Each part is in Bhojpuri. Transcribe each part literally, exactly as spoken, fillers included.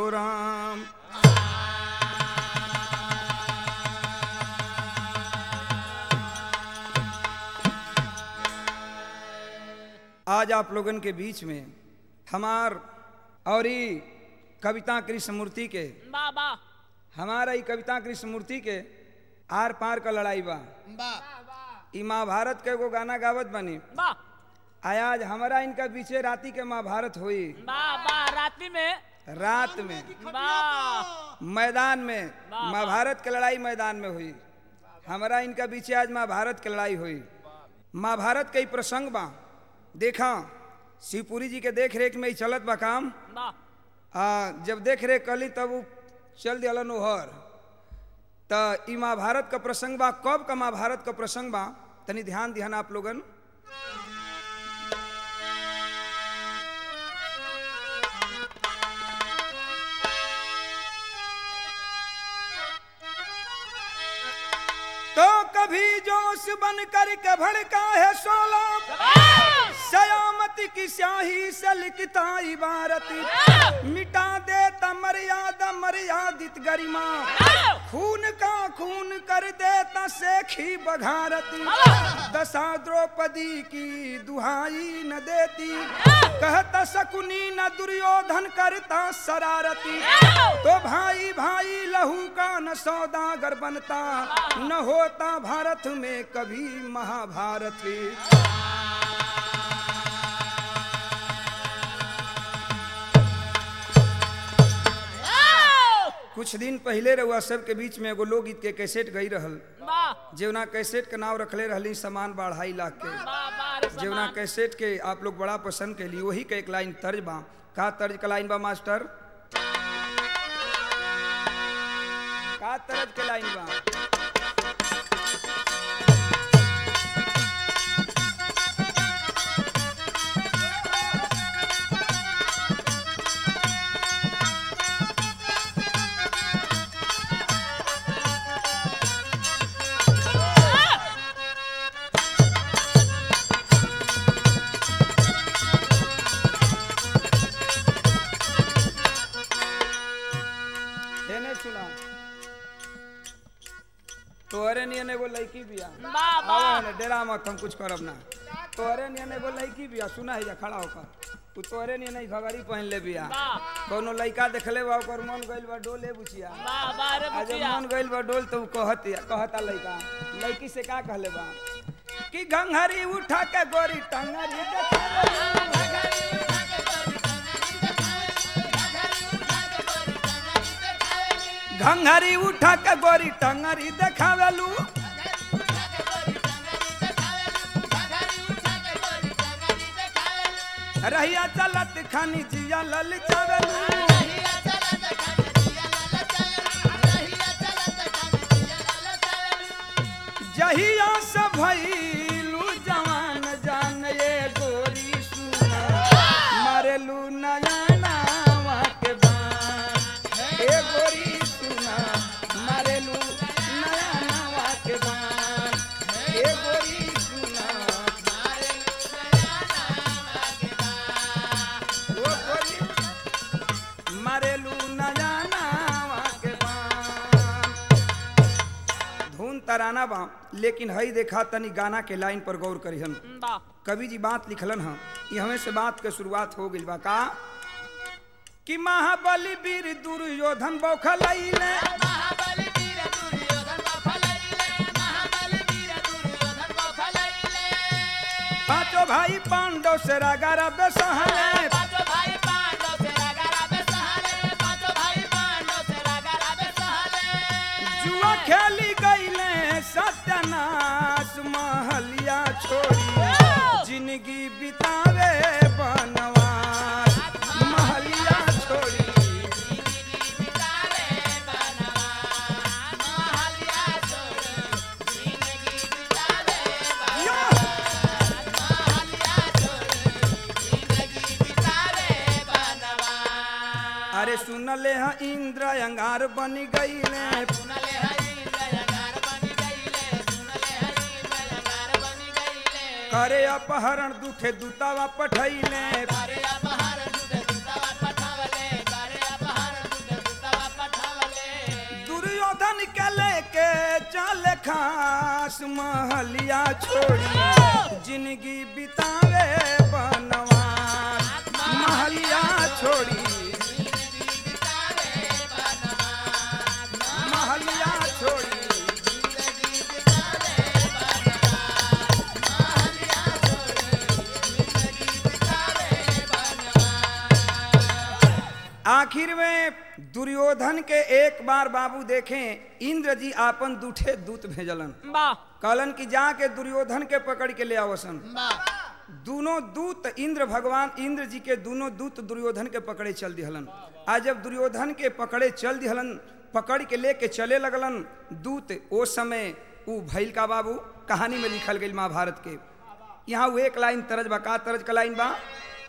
राम। आज आप लोगन के बीच में हमार और ही कविता कृष्णमूर्ति के बाबा हमारा ही कविता कृष्णमूर्ति के आर पार का लड़ाई बा। ई महाभारत के एगो गाना गावत बनी। बा आज हमारा इनका बीचे राती के महाभारत हुई। बाबा रात्रि में रात में बा मैदान में महाभारत के लड़ाई मैदान में हुई। हमारा इनका बीचे आज महाभारत की लड़ाई हुई। महाभारत के प्रसंग बा। देखा शिवपुरी जी के देख रेख में ही चलत बा काम। बा आ, जब देख रेख कली तब उ चल दिलन ओहर। त ई महाभारत का प्रसंग बा। कब का महाभारत का प्रसंग बा तनी ध्यान दिहन आप लोगन। तो कभी जोश बन कर के भड़का है सोला, सयामती की स्याही से लिखता इबारत, मिटा देता मर्यादा मर्यादित गरिमा, खून का खून कर देता शेखी बघारत, दशा द्रौपदी की दुहाई न देती, कहता शकुनी न दुर्योधन करता शरारती, तो भाई भाई लहू का न सौदागर बनता, न होता भारत में कभी महाभारत। कुछ दिन पहले रहुआ सबके बीच में एगो लोकगीत के कैसेट गई रहल। जेवना कैसेट के नाम रखले रहली सामान बढ़ाई लाख के। जेवना कैसेट के आप लोग बड़ा पसंद के लिए वही के एक लाइन तर्ज बा। का तर्ज का लाइन बा मास्टर? का तर्ज के लाइन बा? तोहरे नियन एगो लड़की बिया। बाबा डेरा मत, हम कुछ करब ना। तोहरे नियन एगो लड़की बिया। सुना है जा खड़ा होकर। तू तोहरे नियन ही घगरी पहन ले बिया। कोनो लड़का देखले बा ओकर मन गइल बा डोले बुचिया। बाबा रे आज मन गइल बा डोल तो कहत कहता लड़का लड़की से का कहले बा कि घंघरी उठा के गोरी टंगरी घंघरी उठा के गोरी टंगरी देखावेलू, रहिया चलत खानी जिया ललचावेलू, जहिया से भइलू जवान जान ये गोरी सुना, मारेलू नया नावा के बान ए गोरी सुना, मारेलू नया नावा के बान ए गोरी सुना, मारेलू नया नावा के बान ओ गोरी मारेलू नया नावा के बान। धुन तराना बा लेकिन हई देखा तनी गाना के लाइन पर गौर करिहन। कवि जी बात लिखलन ह ये हमें से बात के शुरुआत हो गइल बा। का कि महाबली वीर दुर्योधन बौखलैले, महाबली वीर दुर्योधन बौखलैले, महाबली वीर दुर्योधन बौखलैले, पांचों भाई पांडव से रगड़ा बेसहले, पांचों भाई पांडव से रगड़ा बेसहले, पांचों भाई पांडव से रगड़ा बेसहले, जुआ खेली गईले सत्यानाश महलिया छोड़ी, जिंदगी बितावे बनवास महलिया छोड़ी, जिंदगी बितावे बनवास महलिया छोड़ी, जिंदगी बितावे बनवास महलिया छोड़ी, जिंदगी बितावे बनवास। अरे सुनले ह इंद्र अंगार बन गईले, सुनले हई इंद्रगार बन गईले, सुनले हई इंद्रगार बन गईले, करे अपहरण दुखे दूतावा पठैले, करे अपहरण दूत दूतावा पठावले, करे अपहरण दूत महलिया छोड़ी जिंदगी बितावे बनवास महलिया छोड़ी महलिया छोड़ी आखिर में दुर्योधन के एक बार बाबू देखें इंद्र जी आपन दूठे दूत भेजलन कहलन कि जाके दुर्योधन के पकड़ के ले आवसन दोनों दूत इंद्र भगवान इंद्र जी के दोनों दूत दुर्योधन के पकड़े चल दिहलन। आज जब दुर्योधन के पकड़े चल दिहलन पकड़ के लेके चले लगलन दूत ओ समय ऊ भैल का बाबू कहानी में लिखल गई महाभारत के। यहाँ वो एक लाइन तरज बा का तरज का लाइन बा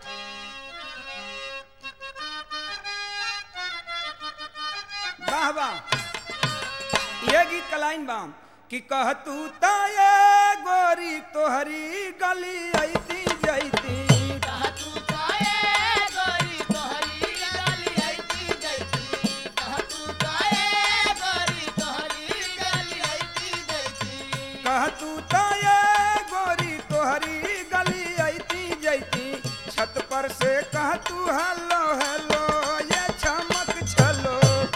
वाह वाह ये गीत का लाइन बा कि कहतू ताये गोरी तोहरी गली आईती जाईती कहतू ताये गोरी तोहरी गली आईती जाईती कहतू ताये गोरी तोहरी गली आईती जाईती कहतू ताये गोरी तोहरी गली आईती जाईती छत पर से कहतू हेलो हेलो ये चमक छलो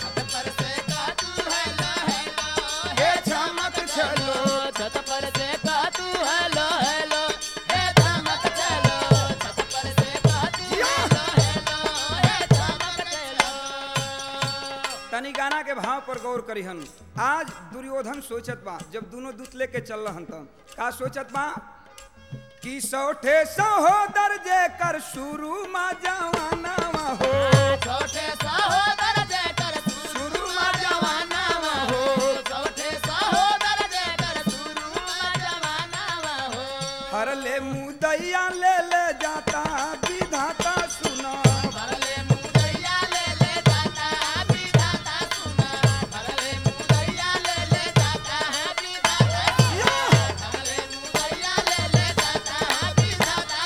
छत पर से कह तू हेलो हेलो हे चमक चलो छत पर से कह तू हेलो हेलो हे चमक चलो। तनी गाना के भाव पर गौर करिहन। आज दुर्योधन सोचत बा जब दोनों दूत लेके चल रहन त का सोचत बा कि सौठे सहोदर जे कर शुरू मा जवाना हो छोटे सहोदर जे कर शुरू मा जवाना हो हर ले मुदैया ले ले जाता विधाता सुना भरले मुदैया ले ले जाता विधाता सुना भरले मुदैया ले ले जाता विधाता सुना भरले मुदैया ले ले जाता विधाता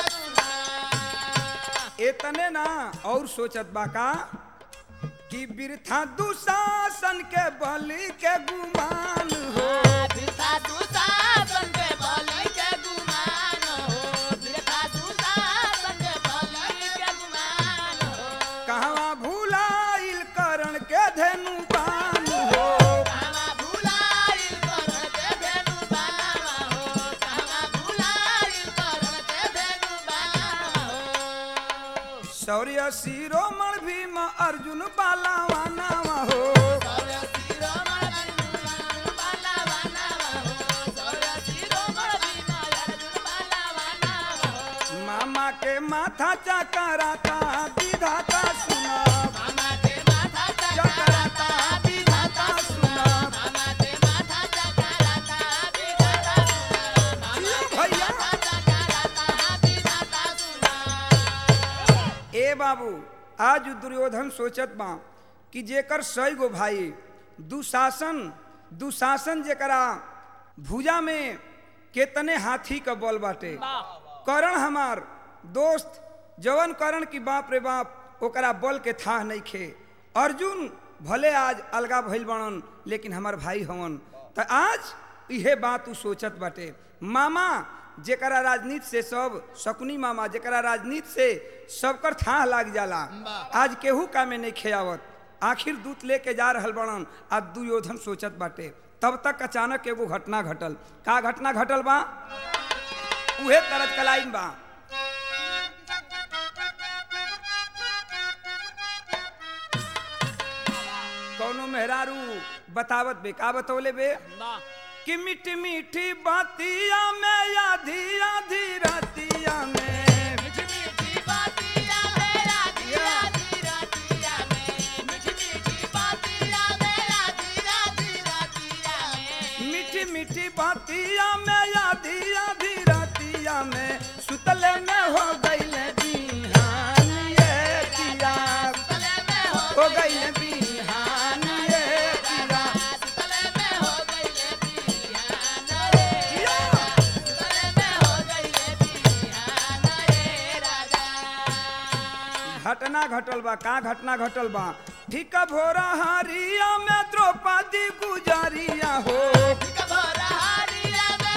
सुना। इतने ना और सोचत बा का कि बिरथा दुशासन के बलि के गुमान हो बिरथा दुशासन के बलि के गुमान हो बिरथा दुशासन के बलि के गुमान हो कहवा भूलाइल करण के धेनु बान हो कहवा भूलाइल करण के धेनु बानवा हो कहवा भूलाइल करण के धेनु बानवा हो शौर्य शिरोमण भीम अर्जुन बालावाना हो शौर्य शिरोमण अर्जुन बालावाना हो शौर्य शिरोमण भीम अर्जुन बालावाना हो मामा के माथा चकराता विधाता सुना मामा के माथा चकराता विधाता सुना मामा के माथा चकराता विधाता सुना मामा के माथा चकराता विधाता सुना। ए बाबू आज दुर्योधन सोचत बा कि जेकर सई गो भाई दुशासन दुशासन जेकरा भुजा में केतने हाथी का बल बाटे करण हमार दोस्त जवन करण की बाप रे बाप ओकरा बल के थाह नहीं खे अर्जुन भले आज अलगा भइल बनन लेकिन हमार भाई हवन त आज इहे बात उ सोचत बाटे। मामा जेकरा राजनीति से सब शकुनी मामा जेकरा राजनीति से सबकर थाह लाग जाला आज केहू का में नहीं खेयावत आखिर दूत लेके जा रहल बनन आज दुर्योधन सोचत बाटे। तब तक अचानक एगो घटना घटल का घटना घटल बा उहे तरज कलाइन बा कौनो मेहरारू बतावत बे का बतौले बे कि मीठी मीठी बातिया में आधी आधी रातिया में मीठी मीठी बातिया में आधी आधी रातिया में मीठी मीठी बातिया में आधी आधी रातिया में मीठी मीठी बातिया में आधी आधी रातिया में सुतले में हो गईले बिहान ये किया सुतले में हो गईले बिहान ये किया सुतले में हो गईले बिहान रे सुतले में हो गईले बिहान रे राजा। घटना घटल बा का घटना घटल बा ठीक भोरा हरिया में द्रौपदी गुजारिया हो ठीक भोरा हरिया में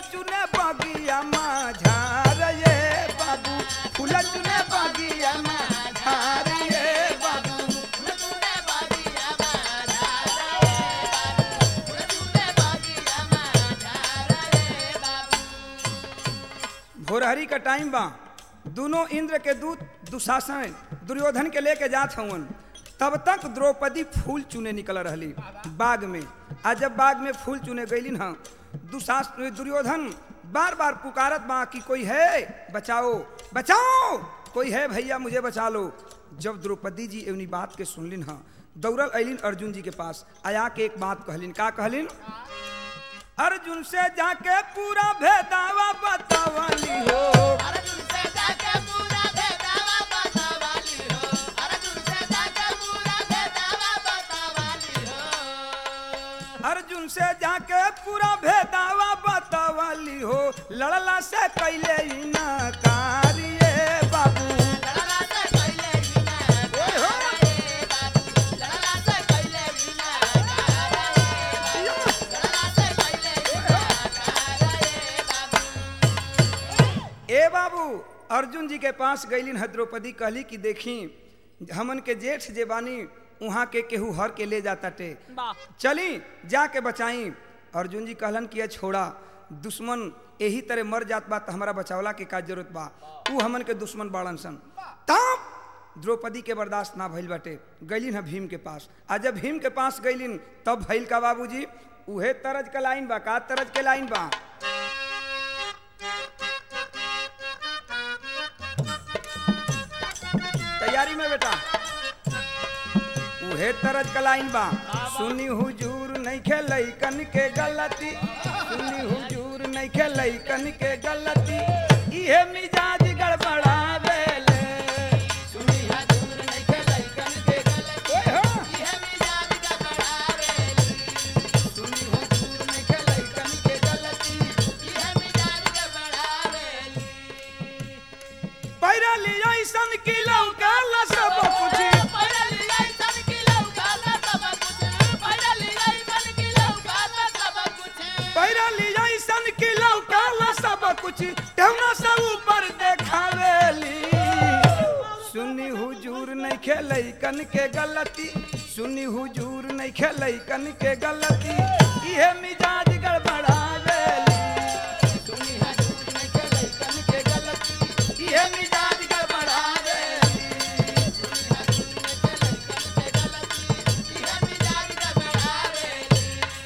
चुने बगिया माझार ये बाबू फूल चुने बगिया माझार ये बाबू चुने बागिया माझा रे बाबू चुने बागिया माझा रे बाबू भोरहरी का टाइम बा दोनों इंद्र के दूत दुशासन दुर्योधन के लेके जात हवन तब तक द्रौपदी फूल चुने निकल रही बाग में आ जब बाग में फूल चुने गईलिन हाँ दुशास दुर्योधन बार बार पुकारत बा कि कोई है बचाओ बचाओ कोई है भैया मुझे बचा लो। जब द्रौपदी जी एवनी बात के सुनलिन हाँ दौड़ल अलिन अर्जुन जी के पास आया के एक बात कहलिन का कहलिन अर्जुन से जाके पूरा भेदावा बतावली हो अर्जुन से जाके पूरा भेदावा बतावाली हो अर्जुन से जाके पूरा भेदावा बतावाली हो अर्जुन से जाके पूरा भेदावा बतावली हो लड़ला से कैले ना कार्य बाबू लड़ला से कैले बिना रे बाबू लड़ला से कैले बिना रे लड़ला से कैले बिना रे बाबू ए बाबू अर्जुन जी के पास गईलिन है द्रौपदी कहली कि देखी हमन के जेठ जे बानी वहाँ के केहू हर के ले जाता टे चली जाके बचाई। अर्जुन जी कहलन कि ये छोड़ा दुश्मन यही तरह मर जात बा तो हमारा बचावला के का जरूरत बा ऊ हमन के दुश्मन बाड़न सन। तब द्रौपदी के बर्दाश्त ना भइल बाटे गईलिन है भीम के पास आ जब भीम के पास गईलिन तब भइल का बाबूजी उहे तरज के लाइन बा का तरज के लाइन बा तैयारी में बेटा उहे तरज का लाइन बा सुनी हुजूर नहीं खेलई कन के गलती सुनी हुजूर नहीं खेलई कन के गलती इहे मिजाज गड़बड़ावेले सुनी हुजूर नहीं खेलई कन के गलती ओए हो ये मिजाज गड़बड़ावेली सुनी हुजूर नहीं खेलई कन के गलती ये मिजाज गड़बड़ावेली पैरा लिया ऐसन की लौका ला सब कुछ पैरली ऐसन की लौका सब कुछ पैरली ऐसन की लौका सब कुछ पैरा लिया ऐसन की लौका ला सब कुछ तेवना से ऊपर देखावेली सुनी हुजूर नहीं खेलई कन के गलती सुनी हुजूर नहीं खेलई कन के गलती इहे मिजाज गड़बड़ावेली सुनी हुजूर नहीं खेलई कन के गलती इहे मिजाज गड़बड़ावेली ये मिजाज गड़बड़ावेली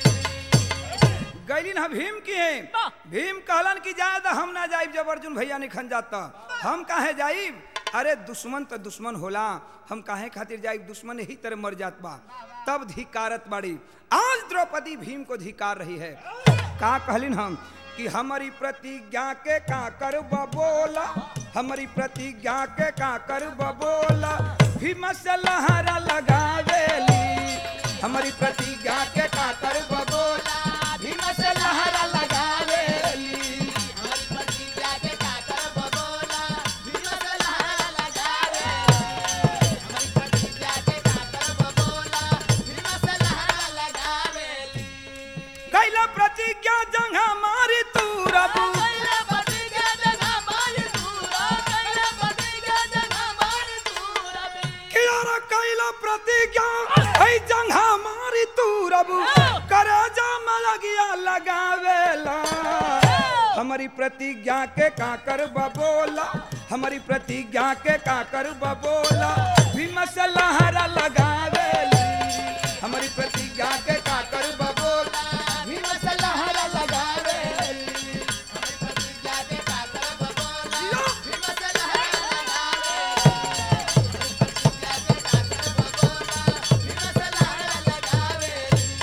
गैलिन हम भीम की हैं भीम कहलन की जायद हम ना जाइब जब अर्जुन भैया निखन जाता हम काहे जाइब अरे दुश्मन तो दुश्मन होला हम काहे खातिर जाइब दुश्मन यही तरह मर जात बा तब धिकारत बाड़ी आज द्रौपदी भीम को धिकार रही है का कहलिन हम कि हमारी प्रतिज्ञा के का कर बोला हमारी प्रतिज्ञा के का कर बोला भीम से लहरा लगावेली हमारी प्रतिज्ञा के का कर बोला भीम से लहरा लगावेली हमारी प्रतिज्ञा के काकर बबोला भीम से लहरा लगावे हमारी प्रतिज्ञा के काकर बबोला भीम से लहरा लगावेली कैला प्रतिज्ञा जंघा मारी तू रबू कैला प्रतिज्ञा जगह मारी दूरा कैला प्रतिज्ञा जगह मारी दूरा कियारा कैला प्रतिज्ञा है जंघा मारी तू रबू करे जा मलगिया लगावेला हमारी प्रतिज्ञा के काकर बबोला हमारी प्रतिज्ञा के काकर बबोला भीम से लहरा लगावेली हमारी प्रतिज्ञा के काकर बबोला भीम से लहरा लगावेली हमारी प्रतिज्ञा के काकर बबोला जियो। भीम से लहरा लगावे हमारी प्रतिज्ञा के काकर बबोला भीम से लहरा लगावे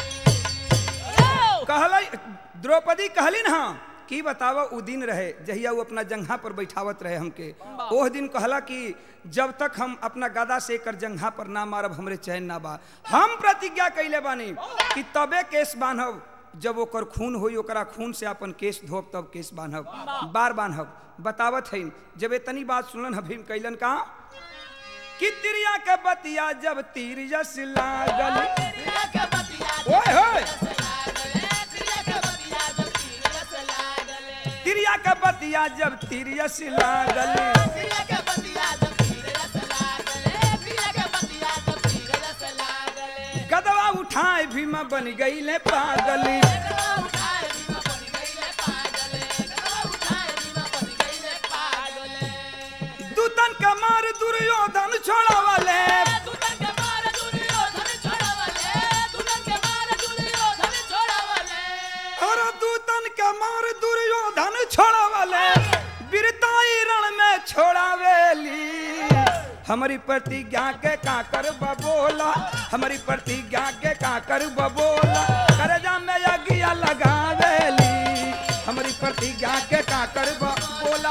कहला द्रौपदी कहलिन हाँ की बतावा उ दिन रहे जहिया वो अपना जंघा पर बैठावत रहे हमके ओह दिन कहला कि जब तक हम अपना गदा से कर जंघा पर ना मारब हमरे चैन ना बा हम प्रतिज्ञा कैले बानी कि तबे केस बांधब जब ओकर खून होई ओकरा खून से अपन केस धोब तब केस बांधब बार बांधब बतावत है जब इतनी बात सुनलन ह भीम कैलन का कि तिरिया के बतिया जब तीर यस लागल प्रिया के बतिया ओए होए लागले प्रिया के बतिया जब तीर रस लागले बतिया जब तिरियस लागल पिया के बतिया जब तीर रस लागले पिया के बतिया जब तीर रस लागले गदवा उठाए भीमा बन गई ले पागल गदवा उठाए भीमा बन गईले पागले गदवा उठाए भीमा बन गईले पागले दूतन का मार दुर्योधन छोड़ावले दुल्हन के मार दुर्योधन छोड़ावले दुल्हन के मार दुर्योधन छोड़ावले और दूतन का मार दुर्योधन छोड़ावले वीरताई रण में छोड़ावेली हमारी प्रतिज्ञा के काकर बबोला हमारी प्रतिज्ञा के काकर बबोला करजा में यज्ञ लगावेली हमारी प्रतिज्ञा के काकर बबोला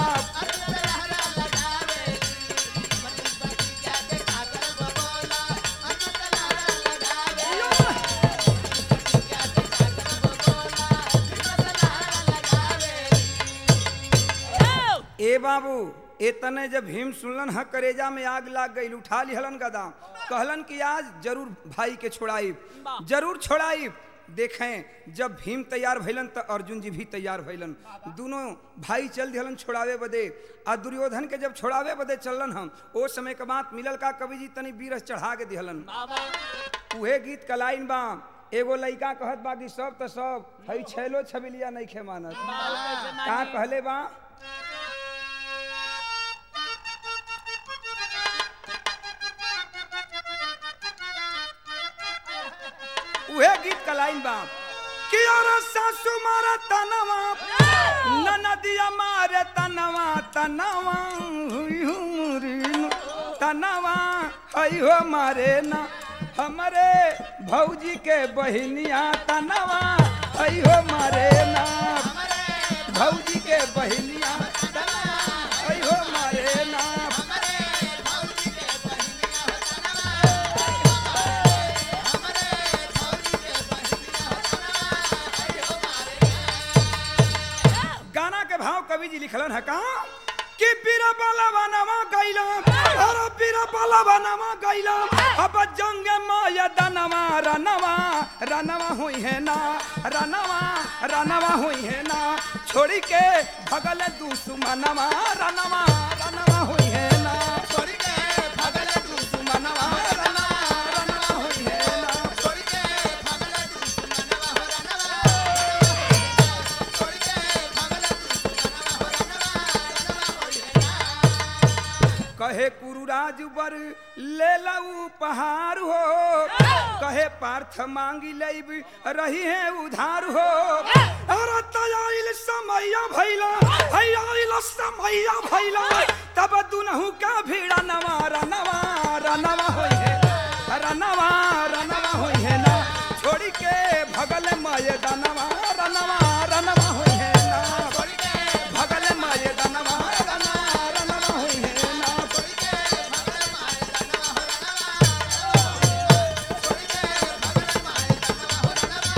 ए बाबू इतने जब भीम सुनलन ह करेजा में आग लाग गई उठा लिहलन गदा कहलन कि आज जरूर भाई के छोड़ाई जरूर छोड़ाई देखें जब भीम तैयार भइलन तो अर्जुन जी भी तैयार भइलन दोनों भाई चल दिहलन छोड़ावे बदे आ दुर्योधन के जब छोड़ावे बदे चललन हम ओ समय के बात मिलल का कवि जी तनी बीरस चढ़ा के दिहलन उहे गीत का लाइन बा एगो लइका कहत बा कि सब तो सब हई छैलो छबिलिया नहीं खे मानत का कहले बा उहे गीत का लाइन बा कि और सासु मारे तनवा ननदिया मारे तनवा तनवा हुई हुरी तनवा हई हो मारे ना हमरे भौजी के बहिनिया तनवा हई हो मारे ना भौजी के बहिनिया तनवा हई हो मारे ना कवि जी लिखलन है कहा कि पीरा बाला बनवा गइला और पीरा बाला बनवा गइला अब जंग माया दनवा रनवा रनवा हुई है ना रनवा रनवा हुई है ना छोड़ी के भगल दुश्मनवा रनवा रनवा हुई है ना छोड़ी के भगल दुश्मनवा रनवा रनवा हुई है ना छोड़ी के भगल दुश्मनवा रनवा छोड़ी के भगल कहे कुरुराज बर ले लऊ पहाड़ हो कहे पार्थ मांगी लेब रही है उधार हो अरे तयाइल समैया भैला हयाइल समैया भैला तब दुनहु का भीड़ा नवा रनवा रनवा होई है रनवा रनवा होई है ना छोड़ी के भगल माये दनवा रनवा रनवा होई है ना छोड़ी के भगल माये दनवा रनवा रनवा होई है ना छोड़ी के भगल माये दनवा छोड़ी के भगल माये दनवा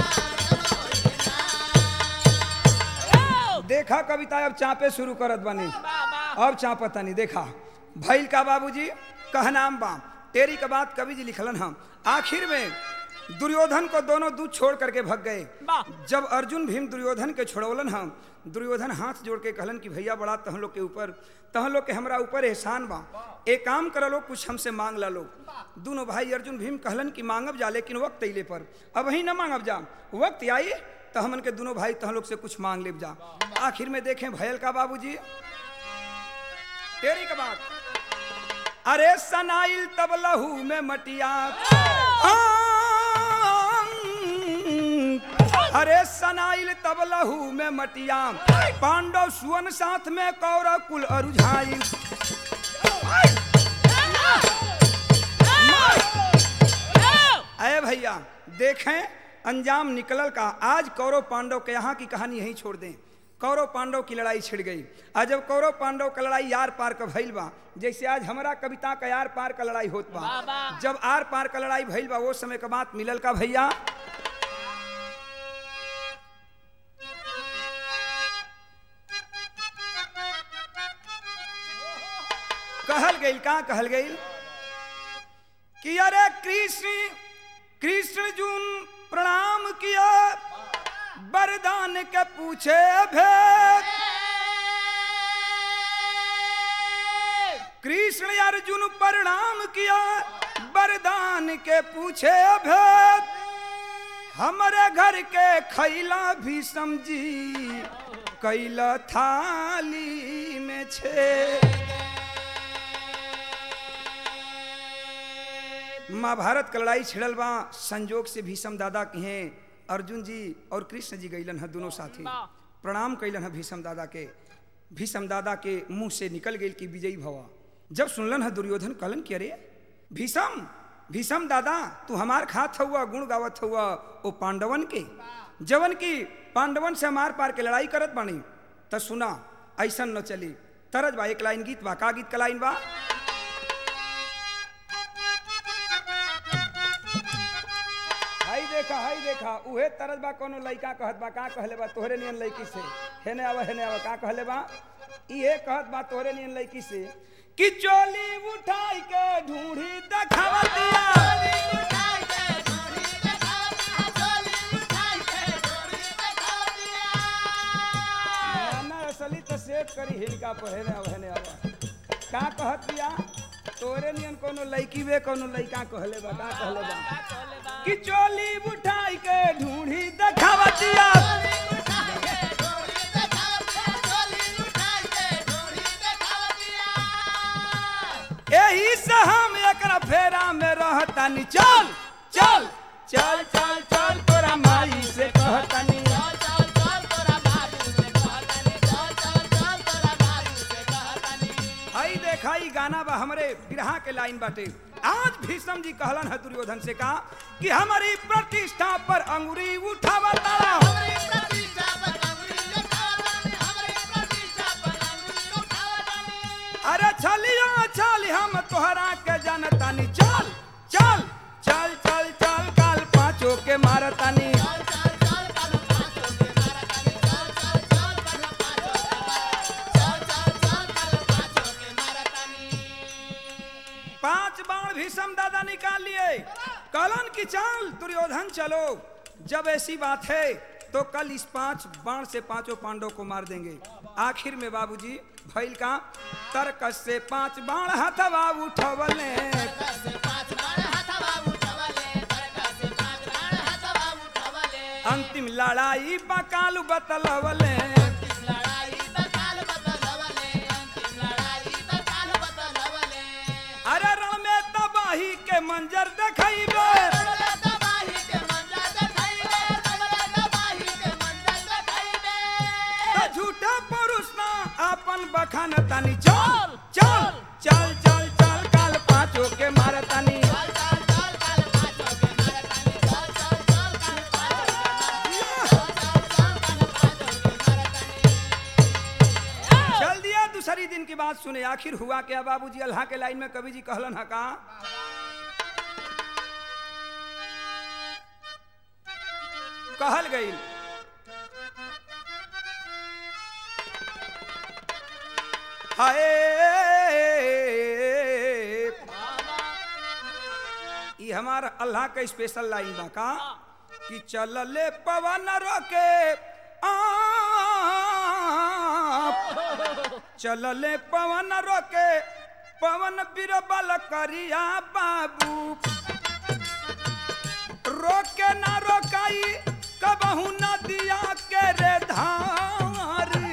रनवा देखा कविता अब चापे शुरू करत बनी अब चापतनी देखा भैल का बाबूजी कहनाम बा तेरी का बात कवि जी लिखलन हम आखिर में दुर्योधन को दोनों दूध छोड़ करके भग गए जब अर्जुन भीम दुर्योधन के छोड़वलन हम दुर्योधन हाथ जोड़ के कहलन कि भैया बड़ा तह लोग के ऊपर तह लोग के हमरा ऊपर एहसान बा एक काम कर लो कुछ हमसे मांग ला लो दोनों भाई अर्जुन भीम कहलन कि मांगब जा लेकिन वक्त अइले पर अब ही न मांगब जा वक्त आई तो हमन के दोनों भाई तह लोग से कुछ मांग लेब जा आखिर में देखें भयल का बाबूजी तेरी का बात अरे सनाइल तब लहू में मटिया अरे सनाइल तब लहू में मटिया पांडव सुवन साथ में कौरव कुल अरुझाई अरे भैया देखें अंजाम निकलल का आज कौरव पांडव के यहाँ की कहानी यहीं छोड़ दें कौरव पांडव की लड़ाई छिड़ गई आज जब कौरव पांडव का लड़ाई यार पार का भइल बा जैसे आज हमारा कविता का यार पार का लड़ाई होत बा जब आर पार का लड़ाई भइल बा वो समय का बात मिलल का भैया कहल गई का कहल गई कि अरे कृष्ण कृष्ण जुन प्रणाम किया वरदान के पूछे भेद कृष्ण अर्जुन प्रणाम किया वरदान के पूछे भेद हमारे घर के खैला भी समझी कैला थाली में छे। महाभारत का लड़ाई छिड़ल बा संजोग से भीष्म दादा के हैं अर्जुन जी और कृष्ण जी गईलन है दोनों साथी प्रणाम कैलन है भीष्म दादा के। भीष्म दादा के मुंह से निकल गई कि विजयी भवा। जब सुनलन है दुर्योधन कहलन कि अरे भीष्म भीष्म दादा तू हमार खात हुआ गुण गावत हुआ ओ पांडवन के जवन की पांडवन से हमार पार के लड़ाई करत बानी त सुना ऐसन न चली तरज बा एक लाइन गीत बा का गीत का लाइन बा हाई देखा हाई देखा उहे तरज बा कोनो लइका कहत बा का कहले बा तोहरे नियन लइकी से हेने आवा हेने आवा का कहले बा इहे कहत बा तोहरे नियन लइकी से कि चोली उठाई के ढूंढी दिखावा दिया ना असली तो सेट करी हिलका पहने आवा हेने आवा का कहत दिया तोरे नियन कोनो लइकी बे कोनो लइका कहले बा का कहले बा कि चोली उठाई के ढूंढी दिखावा दिया यही से हम एकरा फेरा में रहतानी चल चल चल चल चल तोरा माई से कहतानी आई देखा ई गाना बा हमरे बिरहा के लाइन बाटे। आज भीष्म जी कहलन है दुर्योधन से कहा कि हमारी प्रतिष्ठा पर अंगुरी उठावा तारा अरे चलिया चल हम तोहरा के जानतानी चल चल चल चल चल काल पांचों के मारतानी पांच बाण भीष्म दादा निकाल लिए कलन की चाल दुर्योधन चलो जब ऐसी बात है तो कल इस पांच बाण से पांचों पांडवों को मार देंगे। आखिर में बाबूजी भैल का तर्कस से पांच बाण हथवा उठवले अंतिम लड़ाई बकालू बतलवले अरे रण में तबाही के मंजर दिखाइबे झूठा पुरुष ना अपन बखान तानी चल चल चल चल चल काल पांचों के मारतानी चल दिया दूसरी दिन की बात सुने आखिर हुआ क्या बाबूजी अल्लाह के लाइन में कवि जी कहलन है का कहल गई हाय ये हमारा अल्लाह का स्पेशल लाइन बा का कि चलले पवन रोके आप चलले पवन रोके पवन बिरबल करिया बाबू रोके ना रोकाई कबहू नदिया के रे धारी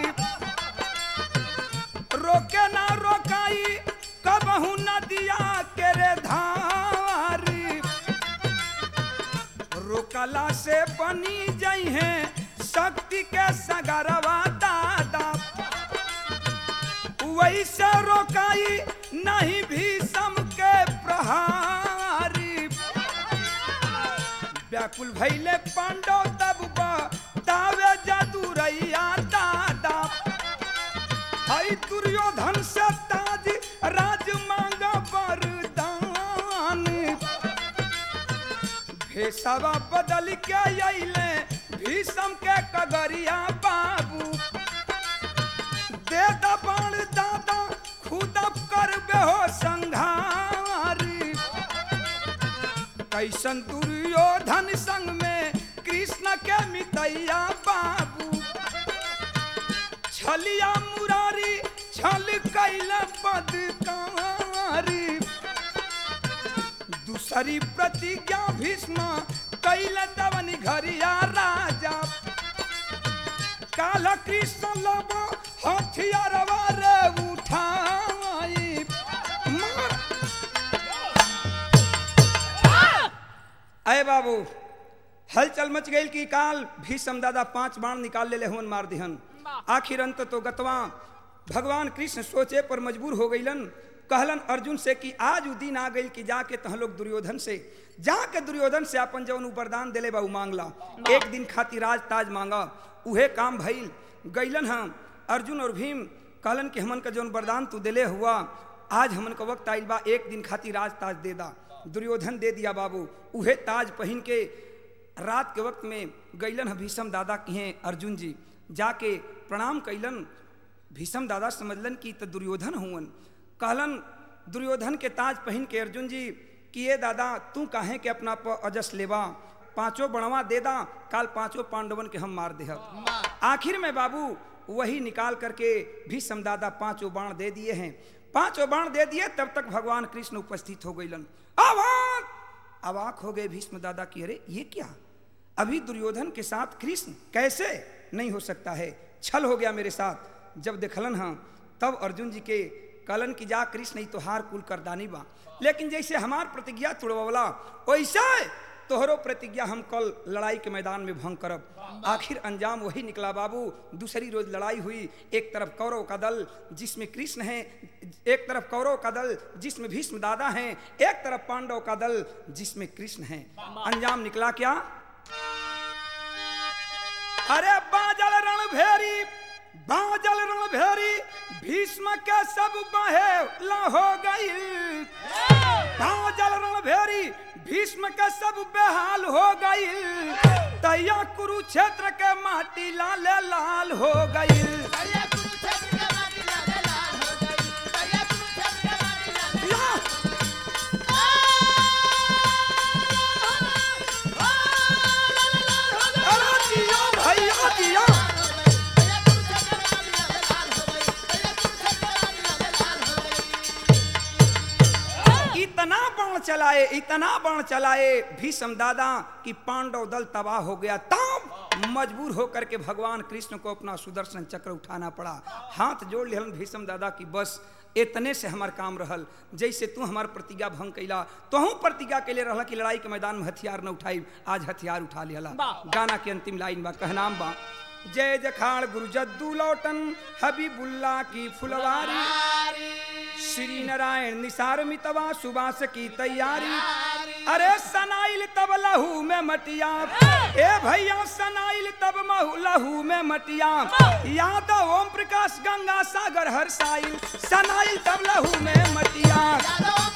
रोके ना रोकाई कबहू नदिया के रे धारी रोकला से बनी जाई है शक्ति के सगरवा दादा वैसे रोकाई नहीं भीष्म के प्रहारी व्याकुल भैले पांडव तब दावे जादूरैया दादा हई दुर्योधन से ताज राज मांगा वरदान भेषवा बदल के अइले भीष्म के कगरिया बाबू दे दबाण दादा खुद करबे हो संघारी कैसन दुर्योधन संग में कृष्ण के मितैया बाबू छलिया मुरारी छल कैल बदकार दूसरी प्रतिज्ञा भीष्म कैल तवन घरिया राजा काल कृष्ण लब हथियारवा रे उठाई मार अय बाबू हलचल मच गई कि काल भीष्म दादा पांच बाण निकाल ले हुन मार दिहन। आखिर अंत तो गतवा भगवान कृष्ण सोचे पर मजबूर हो गईलन। कहलन अर्जुन से कि आज उ दिन आ गई कि जाके तह लोग दुर्योधन से जाके दुर्योधन से अपन जौन वरदान दिले बा उ मांगला। एक दिन खातिर राज ताज मांगा, उहे काम भइल। गईलन हम अर्जुन और भीम कहलन कि हमन का जौन वरदान तू दिले हुआ आज हमन का वक्त आइल बा, एक दिन खातिर राज ताज दे दा। दुर्योधन दे दिया बाबू। उहे ताज पहन के रात के वक्त में गईलन भीष्म दादा किए अर्जुन जी जाके प्रणाम कैलन। भीष्म दादा समझलन कि तो दुर्योधन हुवन। कहलन दुर्योधन के ताज पहन के अर्जुन जी कि ये दादा तू काहे के अपना प अजस लेवा, पांचों बणवा दे दा, काल पांचों पांडवन के हम मार देहब। आखिर में बाबू वही निकाल करके भीष्म दादा पांचों बाण दे दिए हैं। पांचों बाण दे दिए तब तक भगवान कृष्ण उपस्थित हो गईलन। अवाक अवाक हो गए भीष्म दादा की अरे ये क्या, अभी दुर्योधन के साथ कृष्ण कैसे, नहीं हो सकता है, छल हो गया मेरे साथ। जब देखलन हाँ तब अर्जुन जी के कहलन कि जा कृष्ण नहीं तो हार कुल करदानी बा, लेकिन जैसे हमार प्रतिज्ञा तोड़वला वैसे तोहरो प्रतिज्ञा हम कल लड़ाई के मैदान में भंग करब। आखिर अंजाम वही निकला बाबू। दूसरी रोज लड़ाई हुई। एक तरफ कौरव का दल जिसमें कृष्ण है, एक तरफ कौरव का दल जिसमें भीष्म दादा हैं, एक तरफ पांडव का दल जिसमें कृष्ण है। अंजाम निकला क्या, अरे बाजल रणभेरी बाजल रणभेरी भीष्म के सब बाहे ला हो गई। बाजल रणभेरी भीष्म के सब बेहाल हो गई। तैया कुरुक्षेत्र के माटी लाल लाल हो गई। इतना बाण चलाए इतना बाण चलाए भीष्म दादा कि पांडव दल तबाह हो गया। तब मजबूर होकर के भगवान कृष्ण को अपना सुदर्शन चक्र उठाना पड़ा। हाथ जोड़ लिहन भीष्म दादा की बस इतने से हमार काम रहल। जैसे तू हमार प्रतिज्ञा भंग कैला तोहू प्रतिज्ञा के लिए रहला कि लड़ाई के मैदान में हथियार न उठाई, आज हथियार उठा लिया। गाना के अंतिम लाइन बा, कहनाम बा जय जखाड़ गुरु जद्दू लौटन हबीबुल्ला की फुलवारी, श्री नारायण निसार मितवा सुबास की तैयारी। अरे सनाइल तब लहू में मटिया, ए भैया सनाइल तब लहू में मटिया। यादव ओम प्रकाश गंगा सागर हर साइल, सनाइल तब लहू में मटिया।